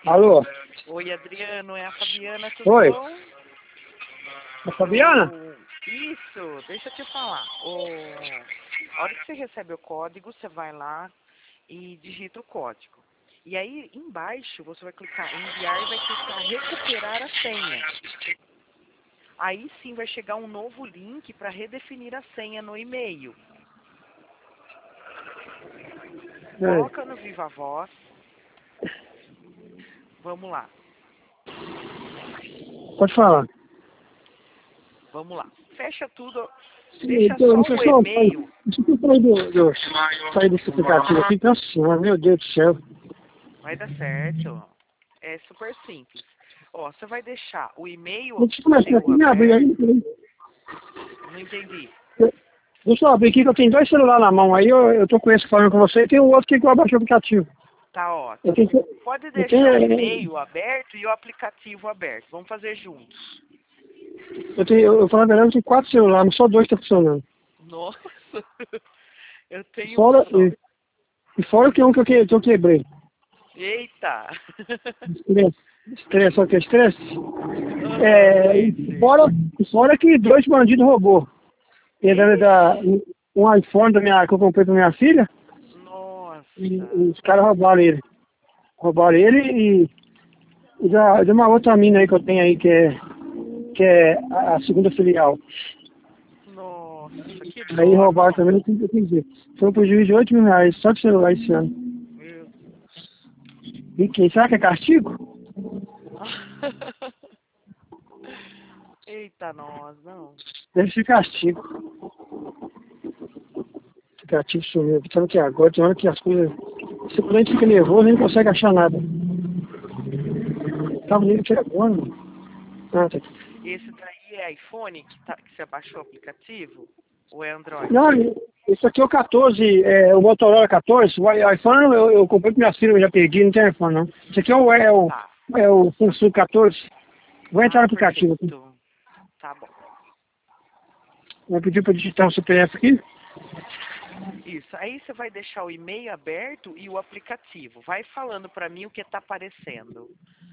Alô? Oi, Adriano, é a Fabiana, tudo Oi. bom? A Fabiana? Isso, deixa eu te falar. A hora que você recebe o código, você vai lá e digita o código. E aí, embaixo, você vai clicar em enviar e vai clicar recuperar a senha. Aí sim vai chegar um novo link para redefinir a senha no e-mail. Coloca no Viva Voz. Vamos lá. Pode falar. Vamos lá. Fecha tudo. Sim, Deixa então, só deixa eu o só e-mail. deixa eu sair desse aplicativo aqui, nossa, meu Deus do céu. Vai dar certo. É super simples. Ó, você vai deixar o e-mail Deixa eu começar seu aqui, me abrir aí. aberto. Não entendi. Deixa eu abrir aqui que eu tenho dois celulares na mão, aí eu tô com esse falando com você e tem o outro aqui que eu abaixo o aplicativo. Tá Eu ótimo. tenho, que- Pode eu deixar o tenho, e-mail aberto e o aplicativo aberto. Vamos fazer juntos. eu falo a verdade, eu tenho 4 celulares, mas só 2 estão funcionando. Nossa, eu tenho um Fora, só. e fora que um que eu quebrei. Eita! Estresse, só que é estresse. Aham, sei, E sei. fora que 2 bandidos roubou. Ixi, Um iPhone que eu comprei pra minha filha, e nossa. os caras roubaram ele. Roubaram ele e de uma outra mina aí que eu tenho aí, que é a segunda filial. Nossa, que Aí dó, roubaram não. também, não tem que dizer. Foi um prejuízo de R$ 8.000 só de celular esse ano. Meu Deus. E quem? Será que é castigo? Eita, nós, não. Deve ser castigo. Esse castigo sumiu. Sabe que agora tem hora que as coisas. Se o cliente fica nervoso, ele não consegue achar nada. Tava nele que era bom, mano. Ah, tá aqui. Esse daí é iPhone que você baixou o aplicativo? Ou é Android? Não, esse aqui é o 14, o Motorola 14. O iPhone eu comprei para minha filha, eu já perdi, não tem iPhone não. Esse aqui Tá. é o Samsung 14. Vou entrar no Ah, aplicativo aqui. perfeito. Tá bom. Vou pedir para digitar o CPF aqui. Isso. Aí você vai deixar o e-mail aberto e o aplicativo. Vai falando para mim o que tá aparecendo.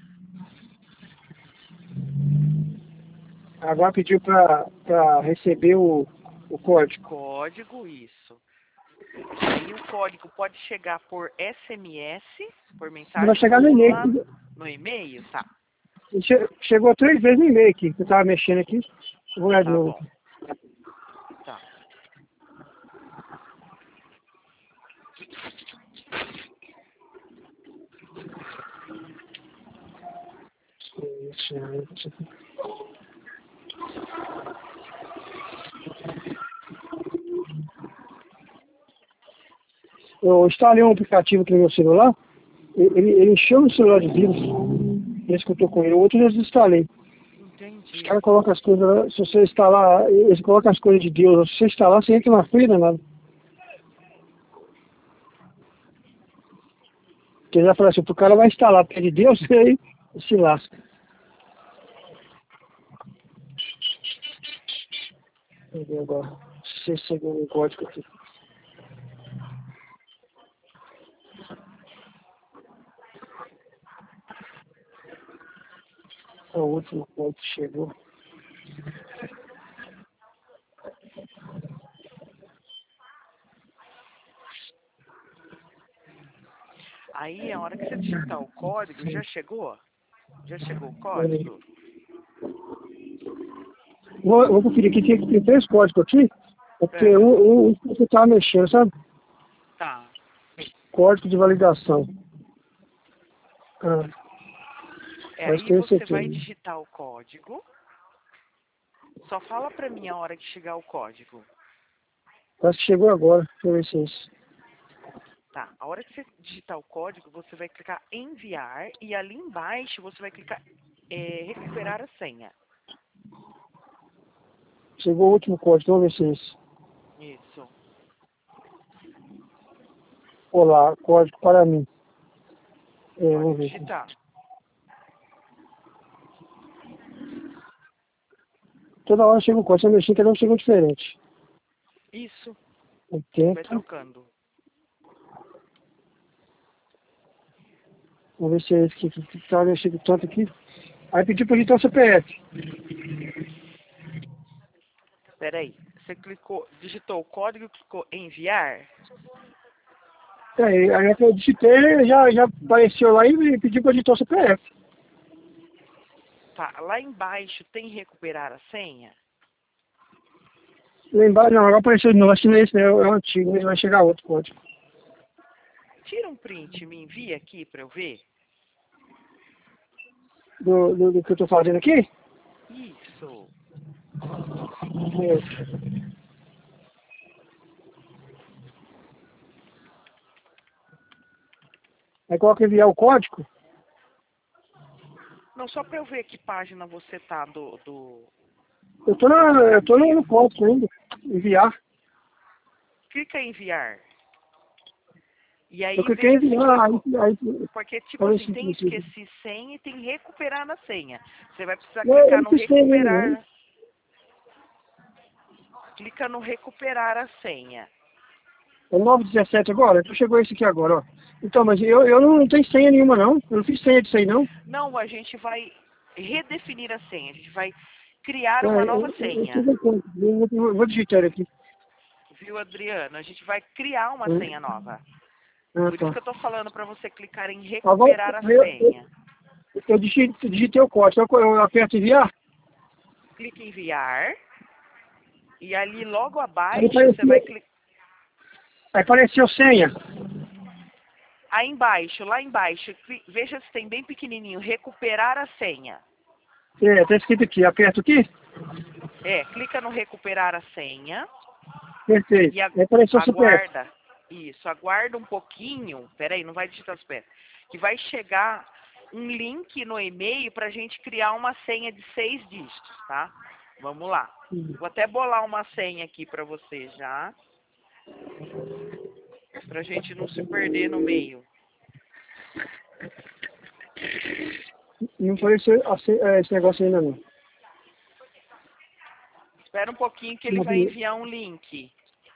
Agora pediu para receber o código. Código, isso. Aí o código pode chegar por SMS, por Vai mensagem, chegar no ou e-mail. lá no e-mail, tá? Chegou 3 vezes no e-mail aqui, que eu tava mexendo aqui. Eu vou olhar de Tá novo bom. aqui. Tá. Eu instalei um aplicativo aqui no meu celular. Ele encheu meu celular de vírus. Esse que eu tô com ele. O outro eu desinstalei. Os Entendi. caras colocam as coisas lá, se você instalar, eles colocam as coisas de Deus. Se você instalar, você entra na fria, nada. Porque ele já falou assim, o cara vai instalar, porque é de Deus, e aí se lasca. Vamos ver agora. 6 segundos o código aqui. O último código que chegou. Aí a hora que você digitar o código, já chegou? Já chegou o Peraí. código? Vou conferir aqui, tem 3 códigos aqui. É porque É. você tá mexendo, sabe? Tá. Código de validação. Ah, parece Aí que é esse você aqui. vai digitar o código. Só fala pra mim a hora que chegar o código. Parece que chegou agora. Deixa eu ver se é isso. Tá. A hora que você digitar o código, você vai clicar em enviar e ali embaixo você vai clicar recuperar a senha. Chegou o último código, vamos ver se é isso. Isso. Olá, código para mim. Pode Vamos ver aqui. digitar. Toda hora chega um código, você mexer, cada um chega um diferente. Isso. Vai 80, trocando. Vamos ver se é esse que tá mexendo tanto aqui. Aí pediu pra digitar o CPF. Peraí. Você clicou, digitou o código e clicou enviar? Aí eu digitei, já apareceu lá e pediu pra digitar o CPF. Tá, lá embaixo tem recuperar a senha? Lá embaixo, não, agora apareceu de novo. Acho que não é esse, né? É o antigo, mas vai chegar outro código. Tira um print e me envia aqui pra eu ver. Do que eu tô fazendo aqui? Isso. É. Aí coloca enviar o código. Não, só pra eu ver que página você tá do Eu tô no código ainda. Enviar. Clica em enviar. E Eu aí cliquei em veja se enviar, clicou. aí Porque, tipo falei assim, assim, tem esqueci senha e tem recuperar na senha. Você vai precisar eu clicar não no fiz senha ainda, não. recuperar. Clica no recuperar a senha. É 9:17 agora? Então chegou esse aqui agora, ó. Então, mas eu não tenho senha nenhuma, não. Eu não fiz senha disso aí, não. Não, a gente vai redefinir a senha. A gente vai criar É, uma nova eu senha. fiz a conta. Vou digitar ele aqui. Viu, Adriano? A gente vai criar uma senha nova. Ah, Por isso tá. que eu tô falando para você clicar em Agora, recuperar a eu, senha. eu digitei o código. Eu aperto enviar. Clique em enviar. E ali logo Aí abaixo você vai apareceu, clicar. aí apareceu senha. Aí embaixo, lá embaixo, veja se tem bem pequenininho, recuperar a senha. É, tá escrito aqui. Aperto aqui. É, clica no recuperar a senha Perfeito. e Aí apareceu o CPF. aguarda. Isso, aguarda um pouquinho. Peraí, não vai digitar os pés. Que vai chegar um link no e-mail para a gente criar uma senha de 6 dígitos, tá? Vamos lá. Vou até bolar uma senha aqui para você já, pra gente não se perder no meio. Não apareceu esse negócio ainda, não. Espera um pouquinho que ele vai enviar um link.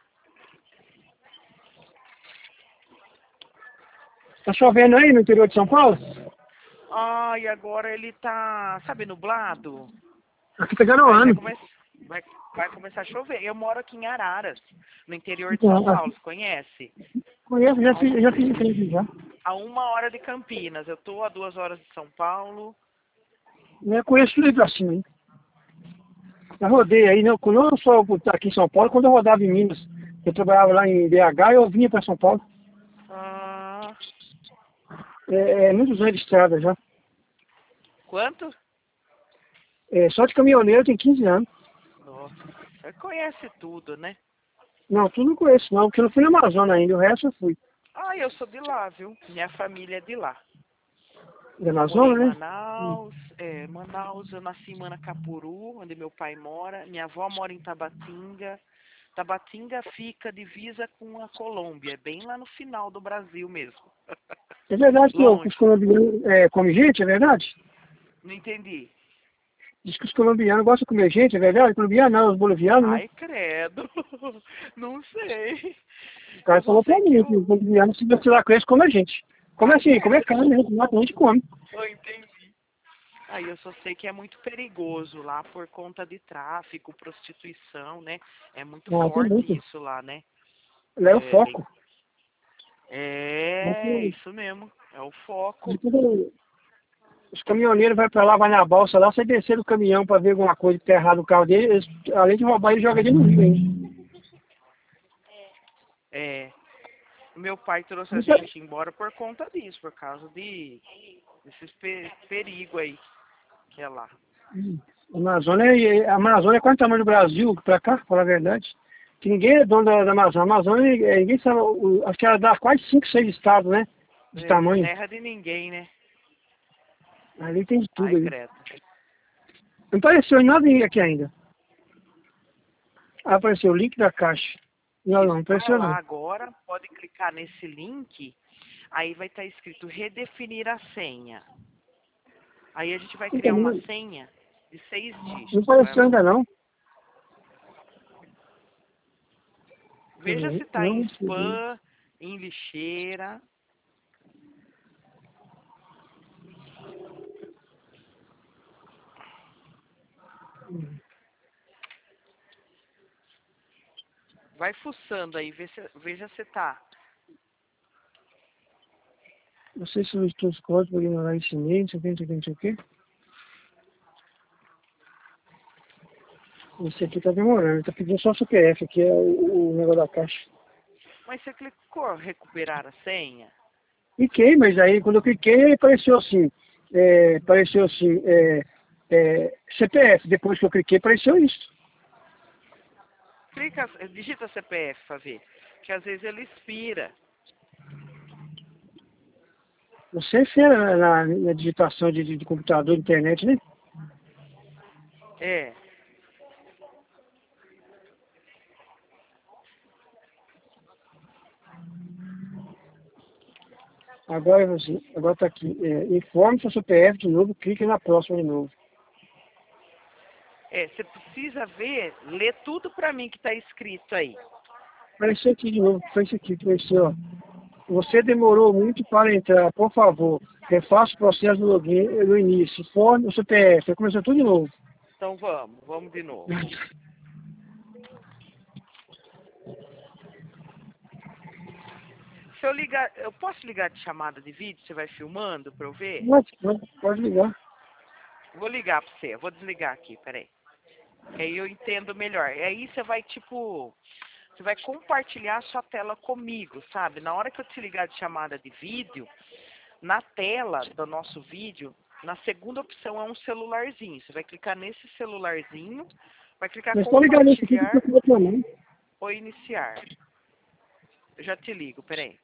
Tá chovendo aí no interior de São Paulo? Ai, agora ele tá, sabe, nublado. Aqui tá Aí garoando. vai, vai começar a chover. Eu moro aqui em Araras, no interior de São Então, Paulo, você conhece? conheço, A, um, já fiz entrevista já. a 1 hora de Campinas. Eu tô a 2 horas de São Paulo. Eu conheço tudo pra cima, hein? Eu rodei aí, não, não só aqui em São Paulo, quando eu rodava em Minas. Eu trabalhava lá em BH, eu vinha pra São Paulo. Ah, Muitos anos de estrada já. quanto? Só de caminhoneiro tem 15 anos. Nossa, você conhece tudo, né? Não, tudo não conheço não, porque eu não fui na Amazônia ainda, o resto eu fui. Ah, eu sou de lá, viu? Minha família é de lá. Da Eu morei em Amazônia, né? Manaus, Manaus, eu nasci em Manacapuru, onde meu pai mora. Minha avó mora em Tabatinga. Tabatinga fica divisa com a Colômbia, é bem lá no final do Brasil mesmo. É verdade que os Longe. colombianos comem gente, é verdade? Não entendi. Diz que os colombianos gostam de comer gente, é verdade? Colombiano não, os bolivianos, né? Ai, credo. Não sei. O Eu cara só falou sei pra que mim que os bolivianos, se você lá conhece, come a gente. Come Ai, assim, come credo. carne, né? Mata, a gente come. Eu entendi. Aí eu só sei que é muito perigoso lá por conta de tráfico, prostituição, né? É muito Ah, tem forte muito. isso lá, né? Lá é o É, bem. foco. É, isso mesmo. É o foco. Os caminhoneiros vão pra lá, vai na balsa lá, você descer do caminhão pra ver alguma coisa que tá errado no carro dele, além de roubar, ele joga ele no rio ainda. É. Meu pai trouxe a Muita- gente embora por conta disso, por causa desses perigo aí que é lá. A Amazônia é quase o tamanho do Brasil, pra cá, pra falar a verdade. Que ninguém é dono da Amazônia. A Amazônia, ninguém sabe, acho que ela dá quase 5, 6 estados, né? De É, tamanho. terra de ninguém, né? Ali tem de tudo Ai, ali. credo. Não apareceu em nada aqui ainda. Ah, apareceu o link da caixa. Não, não Isso. Vai apareceu lá não. agora, pode clicar nesse link, aí vai estar escrito redefinir a senha. Aí a gente vai Então, criar uma não, senha de 6 não dígitos. Vai apareceu lá. ainda não. Veja se está em Não, spam, em lixeira. Vai fuçando aí, veja se tá. Você solicitou os códigos para ignorar esse e-mail, não sei o que, não sei o que, não sei o que. Esse aqui tá demorando, ele tá pedindo só o CPF, que é o negócio da caixa. Mas você clicou recuperar a senha? Cliquei, mas aí quando eu cliquei, apareceu assim, CPF. Depois que eu cliquei, apareceu isso. Digita CPF pra ver. Que às vezes ele expira. Você é fera na digitação de computador, de internet, né? É. Agora tá aqui. Informe seu CPF de novo, clique na próxima de novo. Você precisa ler tudo pra mim que tá escrito aí. Apareceu aqui de novo, foi isso aqui, apareceu, ó. Você demorou muito para entrar, por favor, refaça o processo do login no início, informe o CPF, aí começou tudo de novo. Então vamos de novo. Se eu ligar, eu posso ligar de chamada de vídeo? Você vai filmando pra eu ver? Pode ligar. Vou ligar pra você, eu vou desligar aqui, peraí. Que aí eu entendo melhor. E aí você vai compartilhar a sua tela comigo, sabe? Na hora que eu te ligar de chamada de vídeo, na tela do nosso vídeo, na segunda opção é um celularzinho. Você vai clicar nesse celularzinho, vai clicar Mas pode ligar nesse aqui que compartilhar eu também. ou iniciar. Eu já te ligo, peraí.